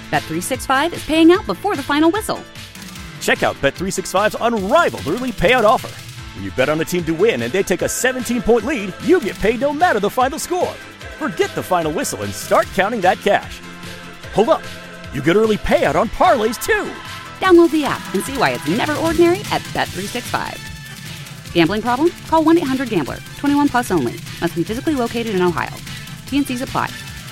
Bet365 is paying out before the final whistle. Check out Bet365's unrivaled early payout offer. When you bet on a team to win and they take a 17-point lead, you get paid no matter the final score. Forget the final whistle and start counting that cash. Hold up. You get early payout on parlays, too. Download the app and see why it's never ordinary at Bet365. Gambling problem? Call 1-800-GAMBLER. 21 plus only. Must be physically located in Ohio. T&Cs apply.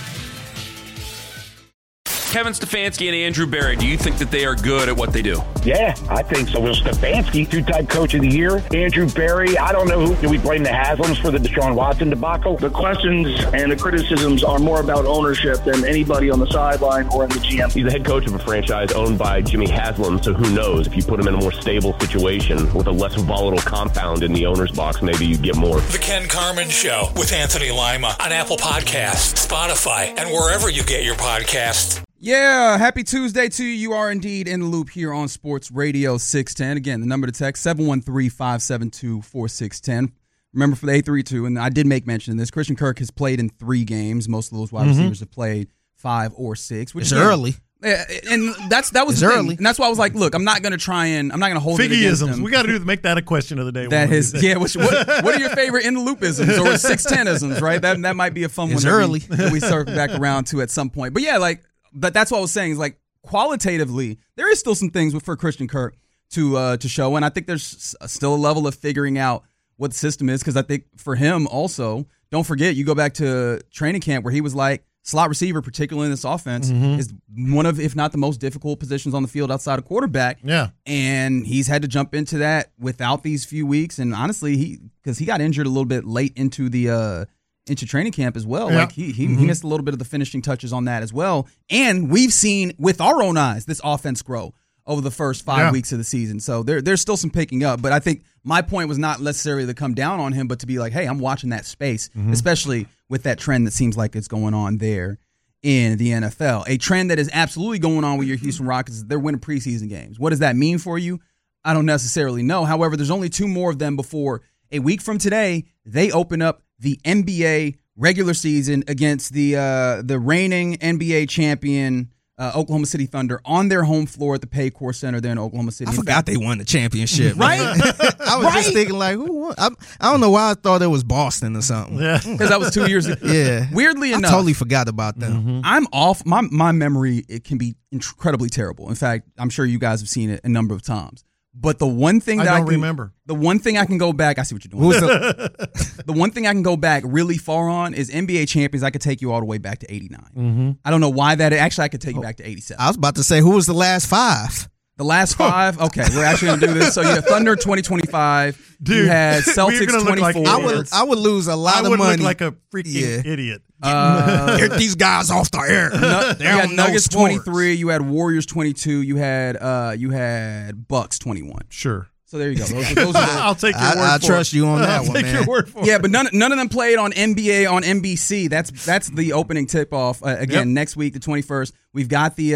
Kevin Stefanski and Andrew Berry, do you think that they are good at what they do? Yeah, I think so. Well, Stefanski, two-time coach of the year. Andrew Berry, I don't know who. Do we blame the Haslams for the Deshaun Watson debacle? The questions and the criticisms are more about ownership than anybody on the sideline or in the GM. He's the head coach of a franchise owned by Jimmy Haslam, so who knows? If you put him in a more stable situation with a less volatile compound in the owner's box, maybe you get more. The Ken Carman Show with Anthony Lima on Apple Podcasts, Spotify, and wherever you get your podcasts. Yeah, happy Tuesday to you. You are indeed in the loop here on Sports Radio 610. Again, the number to text, 713-572-4610. Remember for the 832, and I did make mention of this, Christian Kirk has played in 3 games. Most of those wide receivers have played 5 or 6. Which it's early. And that was the early. thing. And that's why I was like, look, I'm not going to hold it against him. We got to make that a question of the day. That is, yeah. What are your favorite in the loop-isms or 610-isms, right? That might be a fun one. It's early. That we circle back around to at some point. But yeah, but that's what I was saying is qualitatively, there is still some things for Christian Kirk to show, and I think there's still a level of figuring out what the system is, because I think for him also, don't forget, you go back to training camp where he was like, slot receiver, particularly in this offense, is one of, if not the most difficult positions on the field outside of quarterback. Yeah. And he's had to jump into that without these few weeks, and honestly, because he got injured a little bit late into the into training camp as well. Yeah. He missed a little bit of the finishing touches on that as well. And we've seen with our own eyes this offense grow over the first 5 weeks of the season. So there's still some picking up. But I think my point was not necessarily to come down on him, but to be like, hey, I'm watching that space, especially with that trend that seems like it's going on there in the NFL. A trend that is absolutely going on with your Houston Rockets is they're winning preseason games. What does that mean for you? I don't necessarily know. However, there's only 2 more of them before a week from today they open up the NBA regular season against the reigning NBA champion Oklahoma City Thunder on their home floor at the Paycor Center there in Oklahoma City. I forgot they won the championship. Right? I was just thinking who won? I don't know why I thought it was Boston or something. Yeah. Because that was 2 years ago. Yeah. Weirdly enough. I totally forgot about them. I'm off. My memory, it can be incredibly terrible. In fact, I'm sure you guys have seen it a number of times. But the one thing that I can remember. The one thing I can go back, I see what you're doing. The one thing I can go back really far on is NBA champions. I could take you all the way back to 89. I don't know why that. Actually, I could take you back to 87. I was about to say, who was the last 5? The last 5? Okay, we're actually going to do this. So you had Thunder 2025. Dude, you had Celtics 24. I would lose a lot of money. I would look like a freaking idiot. Get these guys off the air. You had Nuggets 23. You had Warriors 22. You had Bucks 21. Sure. So there you go. Those are I'll take your word for it. I trust you on that I'll one, take man. your word for it. Yeah, but none of them played on NBA on NBC. That's the opening tip off. Again, next week, the 21st. We've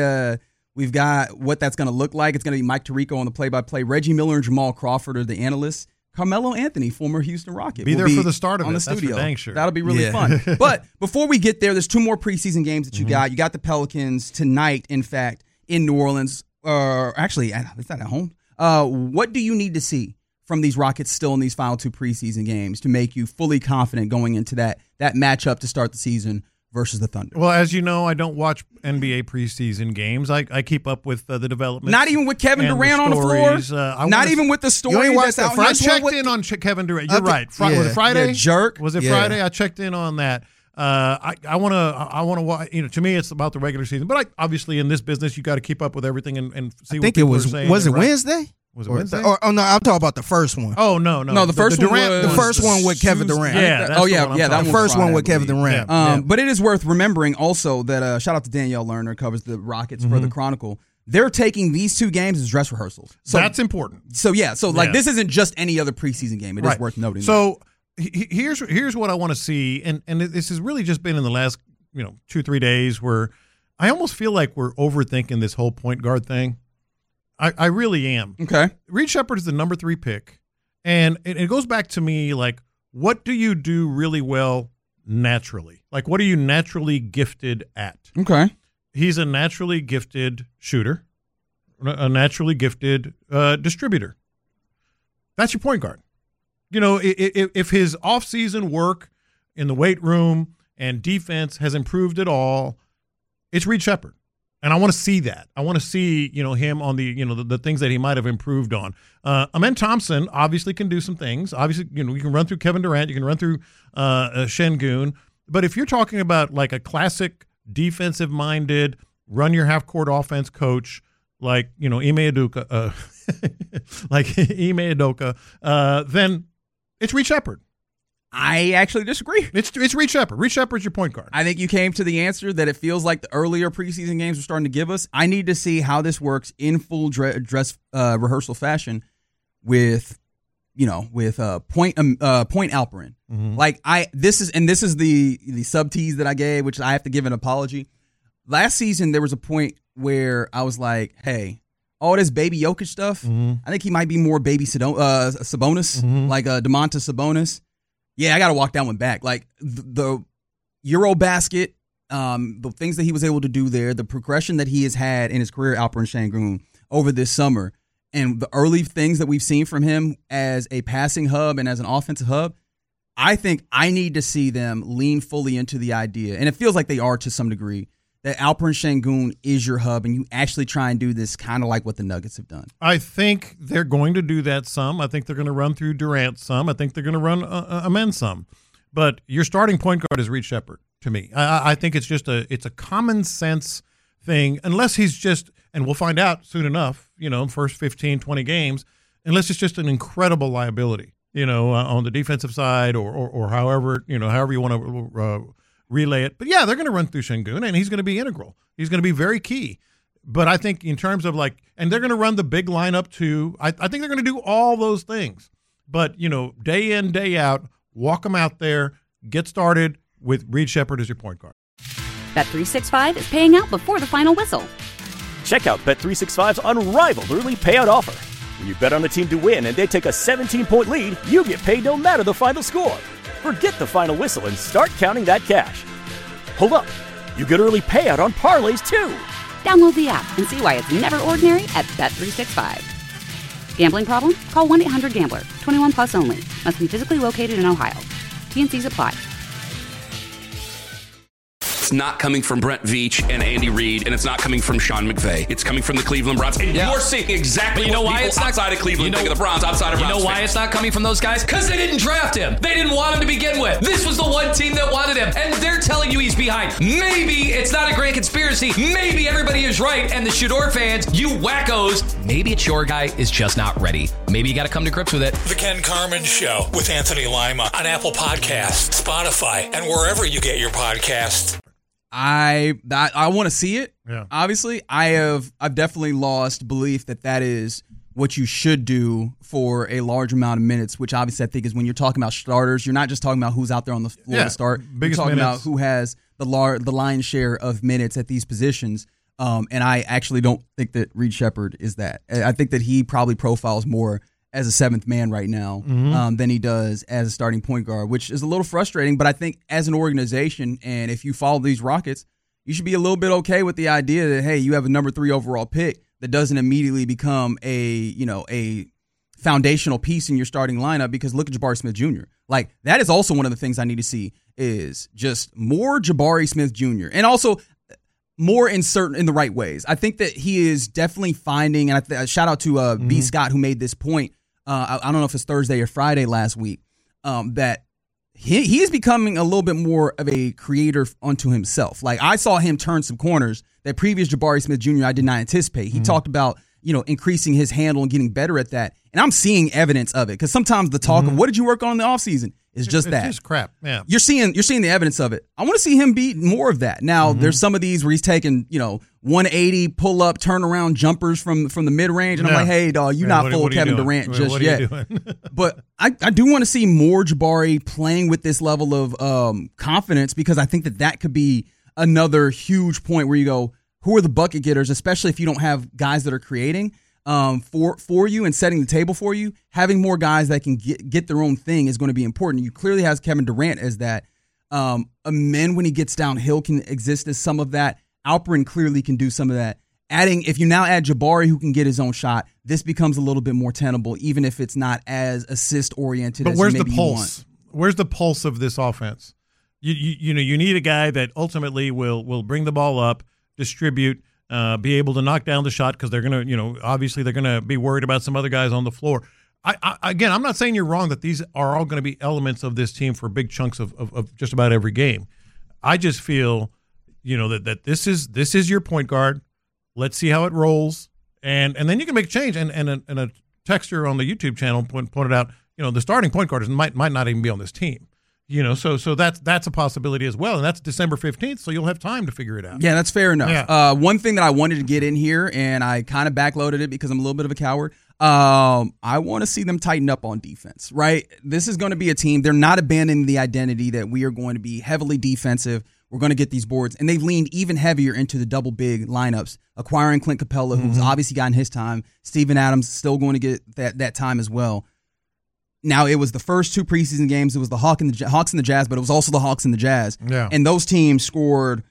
got what that's going to look like. It's going to be Mike Tirico on the play-by-play. Reggie Miller and Jamal Crawford are the analysts. Carmelo Anthony, former Houston Rocket, be there for the start of on it. the studio. That's for dang sure. That'll be really fun. But before we get there, there's 2 more preseason games that you got. You got the Pelicans tonight, in fact, in New Orleans. Actually, is that at home? What do you need to see from these Rockets still in these final 2 preseason games to make you fully confident going into that matchup to start the season versus the Thunder? Well, as you know, I don't watch NBA preseason games. I keep up with the development. Not even with Kevin Durant on the floor? Not even with the story that's out here? I checked in on Kevin Durant. You're right. Was it Friday? Yeah, jerk. Was it Friday? I checked in on that. I want to watch. To me, it's about the regular season. But obviously, in this business, you got to keep up with everything and see what people are saying. Was it Wednesday? Was it Wednesday? No, I'm talking about the first one. Oh, no. No, the first one was the first one with Kevin Durant. Yeah. That first one with Kevin Durant. But it is worth remembering also that shout out to Danielle Lerner, covers the Rockets for the Chronicle. They're taking these 2 games as dress rehearsals. So that's important. So this isn't just any other preseason game. It is worth noting. So here's what I want to see, and this has really just been in the last 2-3 days where I almost feel like we're overthinking this whole point guard thing. I really am. Okay. Reed Sheppard is the number 3 pick, and it goes back to me like, what do you do really well naturally? Like, what are you naturally gifted at? Okay. he's a naturally gifted shooter, a naturally gifted distributor. That's your point guard. You know, if his offseason work in the weight room and defense has improved at all, it's Reed Sheppard. And I want to see that. I want to see, him on the things that he might have improved on. Amen Thompson obviously can do some things. Obviously, you can run through Kevin Durant. You can run through Şengün. But if you're talking about like a classic defensive-minded, run-your-half-court offense coach like, Ime Udoka, then it's Reed Sheppard. I actually disagree. It's Reed Sheppard. Reed Sheppard's your point guard. I think you came to the answer that it feels like the earlier preseason games are starting to give us. I need to see how this works in full dress rehearsal fashion with Point Alperen. Mm-hmm. This is the sub tease that I gave, which I have to give an apology. Last season there was a point where I was like, hey, all this baby Jokic stuff, I think he might be more baby Sabonis, like Domantas Sabonis. Yeah, I got to walk that one back. Like the Eurobasket, the things that he was able to do there, the progression that he has had in his career, Alperen Şengün, over this summer, and the early things that we've seen from him as a passing hub and as an offensive hub, I think I need to see them lean fully into the idea, and it feels like they are to some degree, that Alperen Şengün is your hub, and you actually try and do this kind of like what the Nuggets have done. I think they're going to do that some. I think they're going to run through Durant some. I think they're going to run Amen some. But your starting point guard is Reed Sheppard to me. I think it's just it's a common sense thing, unless he's just, and we'll find out soon enough, first 15, 20 games, unless it's just an incredible liability, on the defensive side or however you want to relay it. But yeah, they're going to run through Şengün, and he's going to be integral. He's going to be very key. But I think in terms of and they're going to run the big lineup too. I think they're going to do all those things. But, day in, day out, walk them out there, get started with Reed Sheppard as your point guard. Bet365 is paying out before the final whistle. Check out Bet365's unrivaled early payout offer. When you bet on a team to win and they take a 17-point lead, you get paid no matter the final score. Forget the final whistle and start counting that cash. Hold up. You get early payout on parlays, too. Download the app and see why it's never ordinary at Bet365. Gambling problem? Call 1-800-GAMBLER. 21 plus only. Must be physically located in Ohio. T&Cs apply. It's not coming from Brent Veach and Andy Reid, and it's not coming from Sean McVay. It's coming from the Cleveland Browns. And you're seeing exactly what people outside of Cleveland think of the Browns, outside of Browns fans. You know why it's not coming from those guys? Because they didn't draft him. They didn't want him to begin with. This was the one team that wanted him, and they're telling you he's behind. Maybe it's not a grand conspiracy. Maybe everybody is right, and the Shador fans, you wackos, maybe it's your guy is just not ready. Maybe you got to come to grips with it. The Ken Carman Show with Anthony Lima on Apple Podcasts, Spotify, and wherever you get your podcasts. I want to see it. Yeah. Obviously, I've definitely lost belief that is what you should do for a large amount of minutes, which obviously I think is when you're talking about starters, you're not just talking about who's out there on the floor to start. You're talking about who has the lion's share of minutes at these positions. And I actually don't think that Reed Sheppard is that. I think that he probably profiles more as a seventh man right now than he does as a starting point guard, which is a little frustrating. But I think as an organization, and if you follow these Rockets, you should be a little bit okay with the idea that, hey, you have a number 3 overall pick that doesn't immediately become a foundational piece in your starting lineup, because look at Jabari Smith Jr. Like, that is also one of the things I need to see is just more Jabari Smith Jr. and also more in the right ways. I think that he is definitely finding, and shout out to B. Scott, who made this point. I don't know if it's Thursday or Friday last week, that he is becoming a little bit more of a creator unto himself. Like, I saw him turn some corners that previous Jabari Smith Jr. I did not anticipate. He talked about, increasing his handle and getting better at that. And I'm seeing evidence of it, because sometimes the talk of what did you work on in the offseason is just it's that. It's just crap. Yeah. You're seeing the evidence of it. I want to see him be more of that. Now, there's some of these where he's taking, 180 pull up, turnaround jumpers from the mid range, and I'm like, hey, dog, you're not full Kevin Durant just yet. But I do want to see more Jabari playing with this level of confidence, because I think that could be another huge point where you go, who are the bucket getters, especially if you don't have guys that are creating for you and setting the table for you. Having more guys that can get their own thing is going to be important. You clearly have Kevin Durant as that. Amen, when he gets downhill, can exist as some of that. Alperin clearly can do some of that. If you now add Jabari who can get his own shot, this becomes a little bit more tenable, even if it's not as assist-oriented as maybe you want. But where's the pulse? Where's the pulse of this offense? You need a guy that ultimately will bring the ball up, distribute, be able to knock down the shot because they're going to, obviously they're going to be worried about some other guys on the floor. Again, I'm not saying you're wrong that these are all going to be elements of this team for big chunks of just about every game. I just feel, that this is your point guard. Let's see how it rolls, and then you can make a change. And a texter on the YouTube channel pointed out, the starting point guard might not even be on this team. So that's a possibility as well, and that's December 15th, so you'll have time to figure it out. Yeah, that's fair enough. Yeah. One thing that I wanted to get in here, and I kind of backloaded it because I'm a little bit of a coward. I want to see them tighten up on defense, right? This is going to be a team. They're not abandoning the identity that we are going to be heavily defensive. We're going to get these boards, and they've leaned even heavier into the double big lineups, acquiring Clint Capella, who's obviously gotten his time. Steven Adams still going to get that time as well. Now, it was the first 2 preseason games. It was the Hawks and the Jazz, but it was also the Hawks and the Jazz. Yeah. And those teams scored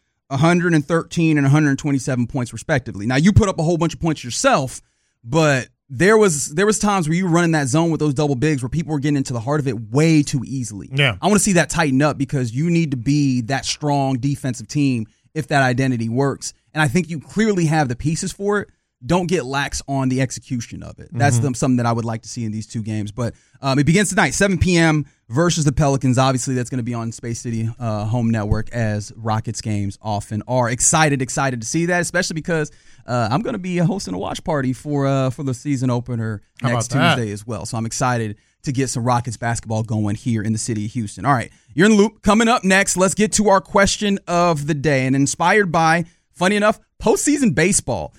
113 and 127 points respectively. Now, you put up a whole bunch of points yourself, but there was times where you were running that zone with those double bigs where people were getting into the heart of it way too easily. Yeah. I want to see that tighten up because you need to be that strong defensive team if that identity works. And I think you clearly have the pieces for it. Don't get lax on the execution of it. That's something that I would like to see in these 2 games. But it begins tonight, 7 p.m. versus the Pelicans. Obviously, that's going to be on Space City home network, as Rockets games often are. Excited to see that, especially because I'm going to be hosting a watch party for the season opener next Tuesday as well. So I'm excited to get some Rockets basketball going here in the city of Houston. All right, you're in the loop. Coming up next, let's get to our question of the day. And inspired by, funny enough, postseason baseball.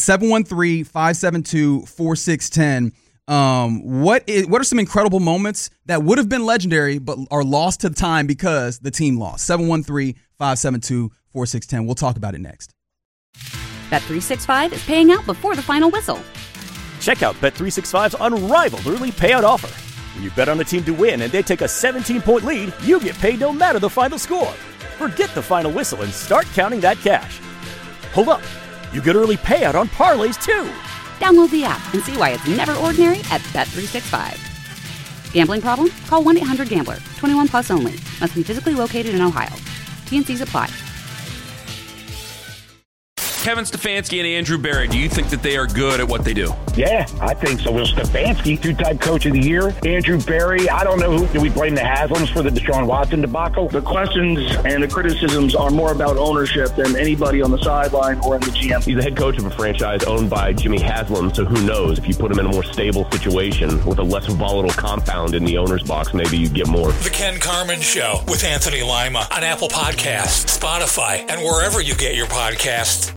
713-572-4610. What are some incredible moments that would have been legendary but are lost to time because the team lost? 713-572-4610. We'll talk about it next. Bet365 is paying out before the final whistle. Check out Bet365's unrivaled early payout offer. When you bet on a team to win and they take a 17-point lead, you get paid no matter the final score. Forget the final whistle and start counting that cash. Hold up. You get early payout on parlays, too. Download the app and see why it's never ordinary at Bet365. Gambling problem? Call 1-800-GAMBLER. 21 plus only. Must be physically located in Ohio. T&Cs apply. Kevin Stefanski and Andrew Berry, do you think that they are good at what they do? Yeah, I think so. Will Stefanski, 2-time coach of the year. Andrew Berry, I don't know do we blame the Haslams for the Deshaun Watson debacle? The questions and the criticisms are more about ownership than anybody on the sideline or in the GM. He's the head coach of a franchise owned by Jimmy Haslam, so who knows? If you put him in a more stable situation with a less volatile compound in the owner's box, maybe you get more. The Ken Carman Show with Anthony Lima on Apple Podcasts, Spotify, and wherever you get your podcasts.